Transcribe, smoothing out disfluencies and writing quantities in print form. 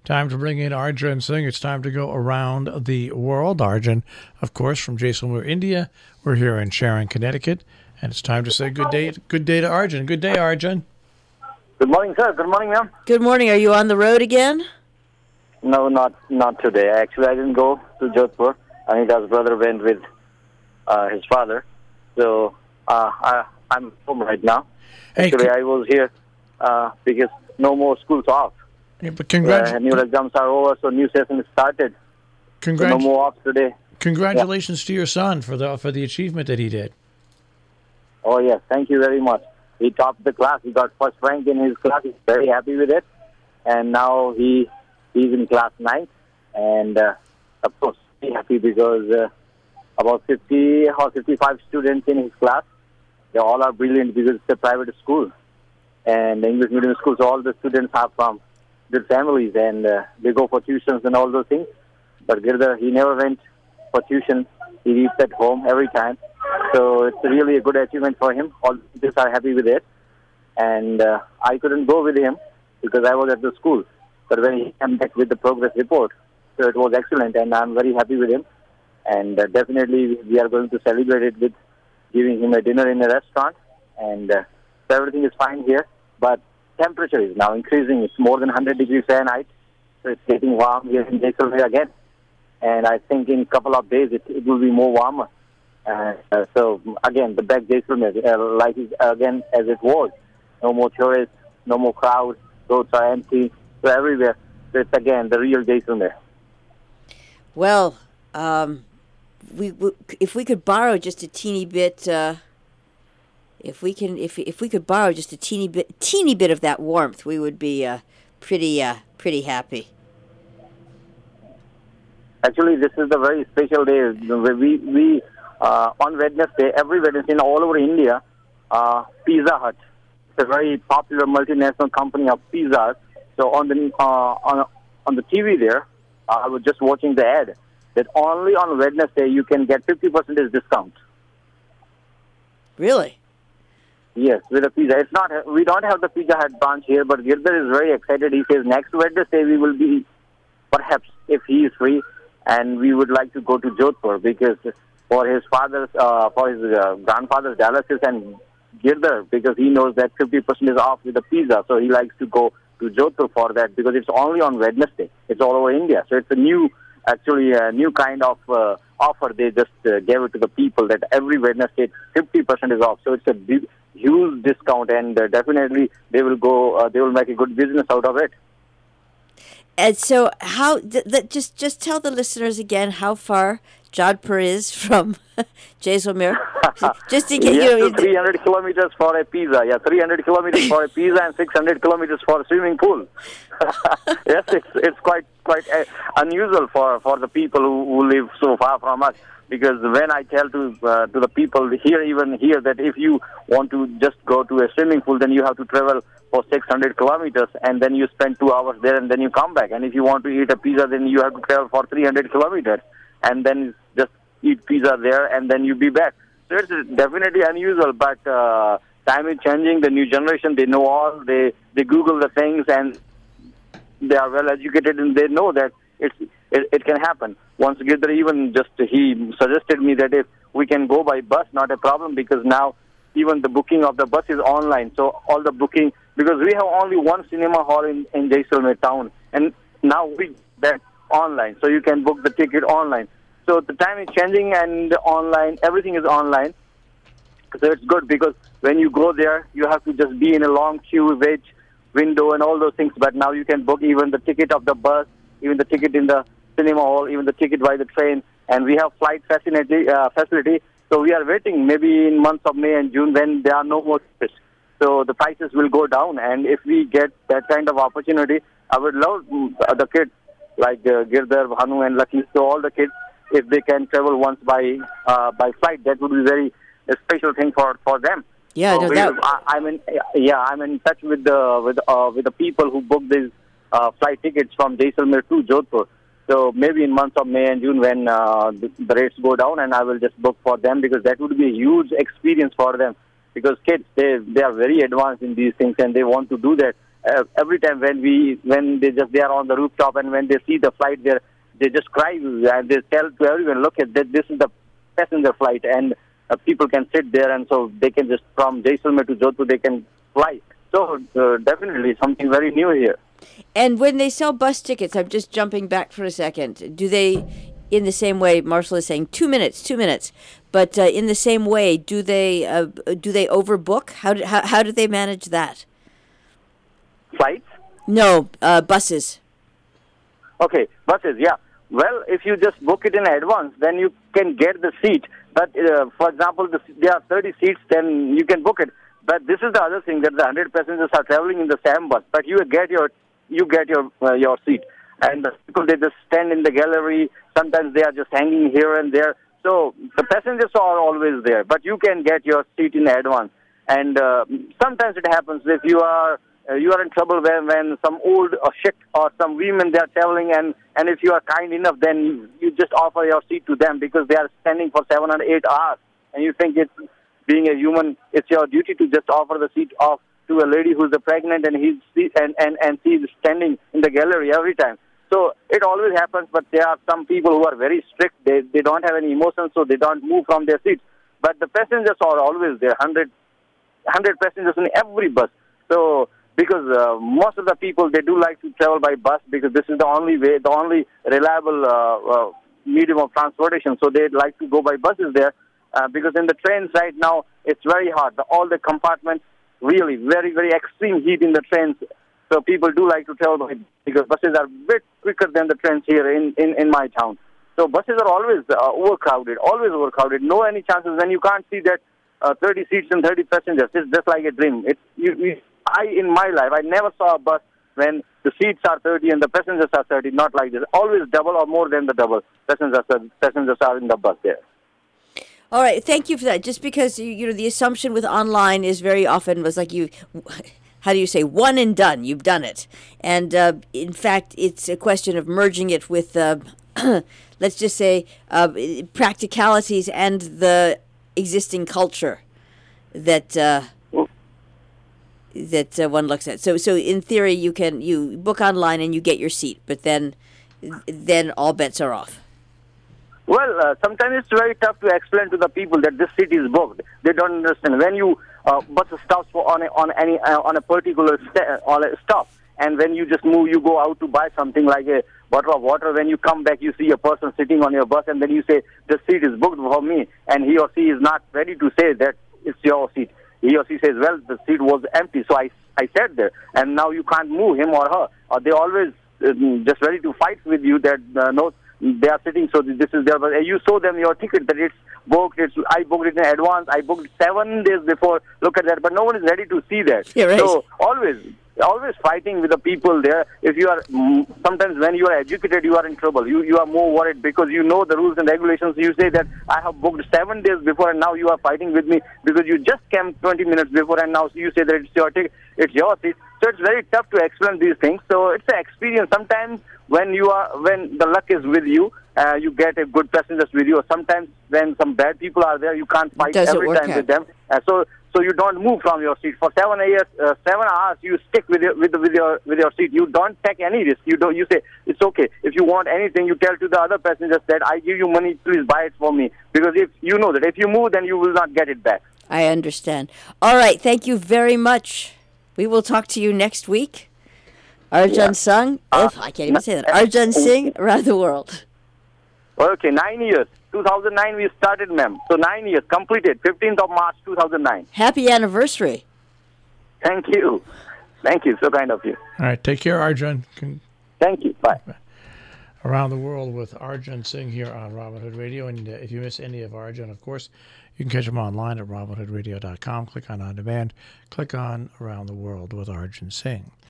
Time to bring in Arjun Singh. It's time to go around the world. Arjun, of course, from Jaisalmer, India. We're here in Sharon, Connecticut, and it's time to say good day. Good day to Arjun. Good day, Arjun. Good morning, sir. Good morning, ma'am. Good morning. Are you on the road again? No, not today. Actually, I didn't go to Jodhpur. Anita's brother went with his father. So I'm home right now. Actually, I was here because no more schools off. Yeah, but new exams are over, so new session started. So no more off today. Congratulations to your son for the achievement that he did. Oh yes, thank you very much. He topped the class. He got first rank in his class. He's very happy with it, and now he's in class 9. And of course, he's happy because about 50 or 55 students in his class. They all are brilliant because it's a private school and English medium school. So all the students are from good families, and they go for tuitions and all those things. But Girdhar, he never went for tuition. He reads at home every time. So it's really a good achievement for him. All the teachers are happy with it. And I couldn't go with him because I was at the school. But when he came back with the progress report, so it was excellent, and I'm very happy with him. And definitely we are going to celebrate it with giving him a dinner in a restaurant. And so everything is fine here. But temperature is now increasing. It's more than 100 degrees Fahrenheit. So it's getting warm here in Jaisalmer again. And I think in a couple of days it will be more warmer. So again, the back Jaisalmer, life is again as it was. No more tourists, no more crowds, roads are empty. So everywhere, so it's again the real Jaisalmer. Well, if we could borrow just a teeny bit, if we could borrow just a teeny bit of that warmth, we would be pretty happy. Actually, this is a very special day. We on Wednesday, every Wednesday all over India, Pizza Hut. It's a very popular multinational company of pizzas. So on the TV there, I was just watching the ad that only on Wednesday you can get 50% discount. Really? Yes, with a pizza. It's not. We don't have the Pizza Hut branch here, but Girdhar is very excited. He says next Wednesday we will be, perhaps if he is free, and we would like to go to Jodhpur because for his grandfather's dialysis and Girdhar, because he knows that 50% is off with the pizza, so he likes to go to Jodhpur for that because it's only on Wednesday. It's all over India, so it's a new kind of offer. They just gave it to the people that every Wednesday 50% is off. So it's a big, huge discount, and definitely they will go. They will make a good business out of it. And so, how? Just tell the listeners again how far Jodhpur is from Jaisalmer. Just to get yes, 300 kilometers for a pizza. Yeah, 300 kilometers for a pizza and 600 kilometers for a swimming pool. Yes, it's quite unusual for the people who live so far from us. Because when I tell to the people here that if you want to just go to a swimming pool, then you have to travel for 600 kilometers, and then you spend 2 hours there, and then you come back. And if you want to eat a pizza, then you have to travel for 300 kilometers, and then just eat pizza there, and then you be back. So it's definitely unusual, but time is changing. The new generation, they know all. They Google the things, and they are well educated, and they know that it can happen. Once Girdhar even he suggested me that if we can go by bus, not a problem, because now even the booking of the bus is online. So all the booking, because we have only one cinema hall in Jaisalmer town, and now we that online, so you can book the ticket online. So the time is changing, and online, everything is online. So it's good because when you go there, you have to just be in a long queue, wait, window, and all those things. But now you can book even the ticket of the bus, even the ticket in the cinema hall, even the ticket by the train, and we have flight facility. So we are waiting maybe in months of May and June when there are no more tickets. So the prices will go down, and if we get that kind of opportunity, I would love the kids like Girdhar, Bhanu, and Lucky. So all the kids, if they can travel once by flight, that would be very a special thing for them. Yeah, so I'm in touch with the people who book these flight tickets from Jaisalmer to Jodhpur. So maybe in months of May and June when the rates go down, and I will just book for them because that would be a huge experience for them. Because kids, they are very advanced in these things, and they want to do that. every time when they are on the rooftop and when they see the flight there, they just cry and they tell to everyone, look at that, this is the passenger flight, and people can sit there, and so they can just from Jaisalmer to Jodhpur they can fly. So definitely something very new here. And when they sell bus tickets, I'm just jumping back for a second. Do they, in the same way, Marshall is saying 2 minutes, but in the same way, do they overbook? How do they manage that? Flights? No, buses. Okay, buses, yeah. Well, if you just book it in advance, then you can get the seat. But for example, there are 30 seats, then you can book it. But this is the other thing, that the 100 passengers are traveling in the same bus, but you get your seat. And the people, they just stand in the gallery. Sometimes they are just hanging here and there. So the passengers are always there, but you can get your seat in advance. And sometimes it happens if you are in trouble when some old or shit or some women they are traveling, and if you are kind enough, then you just offer your seat to them because they are standing for 7 or 8 hours, and you think it's being a human, it's your duty to just offer the seat off to a lady who's pregnant and she's standing in the gallery every time. So it always happens, but there are some people who are very strict. They don't have any emotions, so they don't move from their seats. But the passengers are always there, 100 passengers in every bus. So because most of the people, they do like to travel by bus because this is the only way, the only reliable medium of transportation. So they like to go by buses there because in the trains right now, it's very hot. All the compartments, really very, very extreme heat in the trains. So people do like to travel by because buses are a bit quicker than the trains here in my town. So buses are always overcrowded. No any chances when you can't see that 30 seats and 30 passengers. It's just like a dream. In my life, I never saw a bus when the seats are 30 and the passengers are 30. Not like this. Always double or more than the double passengers are in the bus there. All right, thank you for that. Just because the assumption with online is very often was like how do you say, one and done, you've done it. And in fact, it's a question of merging it with, let's just say, practicalities and the existing culture that one looks at. So in theory, you book online and you get your seat, but then all bets are off. Well, sometimes it's very tough to explain to the people that this seat is booked. They don't understand. When you bus stops on a particular stop, and when you just move, you go out to buy something like a bottle of water. When you come back, you see a person sitting on your bus, and then you say, the seat is booked for me, and he or she is not ready to say that it's your seat. He or she says, well, the seat was empty, so I sat there, and now you can't move him or her. Or they always just ready to fight with you that, no, they are sitting, so this is there. But you show them your ticket that it's booked. I booked it in advance. I booked 7 days before. Look at that. But no one is ready to see that. Yeah, right. So always fighting with the people there. If you are sometimes when you are educated, you are in trouble. You are more worried because you know the rules and regulations. You say that I have booked 7 days before, and now you are fighting with me because you just came 20 minutes before, and now you say that it's your ticket, it's your seat. So it's very tough to explain these things. So it's an experience. Sometimes when the luck is with you, you get a good passengers with you. Or sometimes when some bad people are there, you can't fight every time with them. So you don't move from your seat for 7 hours. You stick with your seat. You don't take any risk. You say it's okay. If you want anything, you tell to the other passengers that I give you money. Please buy it for me. Because if you know that if you move, then you will not get it back. I understand. All right. Thank you very much. We will talk to you next week. Arjun Singh, I can't even say that. Arjun Singh, around the world. Okay, 9 years. 2009 we started, ma'am. So 9 years, completed. 15th of March 2009. Happy anniversary. Thank you. Thank you. So kind of you. All right, take care, Arjun. Thank you. Bye. Around the World with Arjun Singh here on Robin Hood Radio. And if you miss any of Arjun, of course, you can catch him online at robinhoodradio.com. Click on demand. Click on Around the World with Arjun Singh.